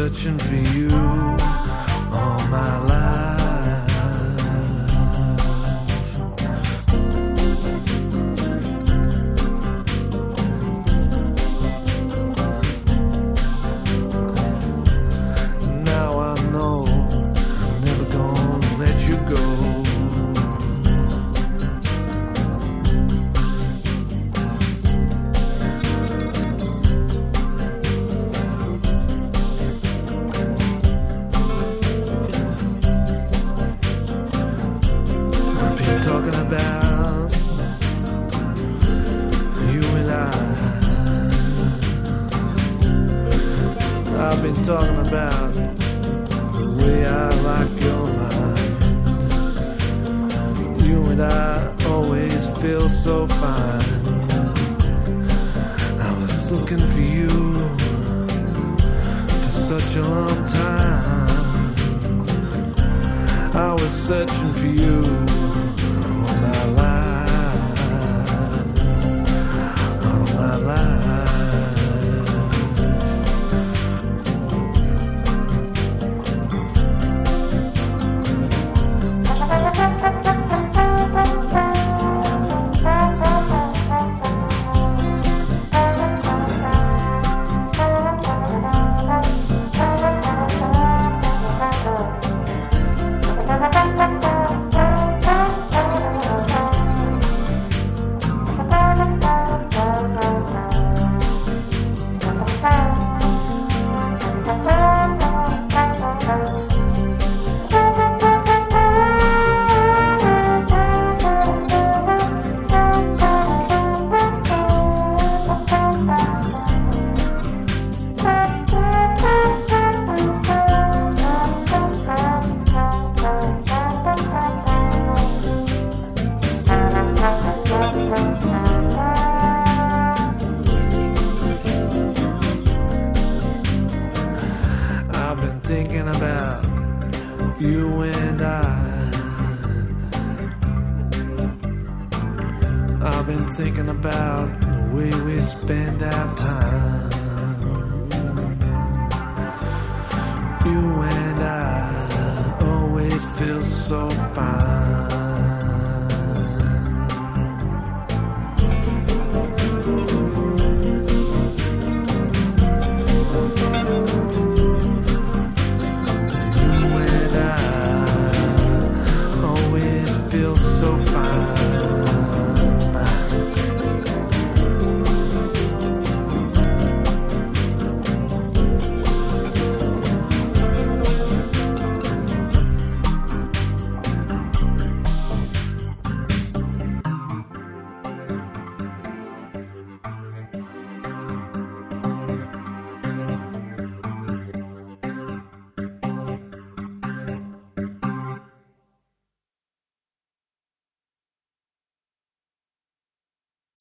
searching for you all my life. Now I know I'm never gonna let you go. Talking about you and I've been talking about the way I like your mind. You and I always feel so fine. I was looking for you for such a long time. I was searching for you my life, all my life. Thinking about you and I've been thinking about the way we spend our time. You and I always feel so fine. Feel so fine.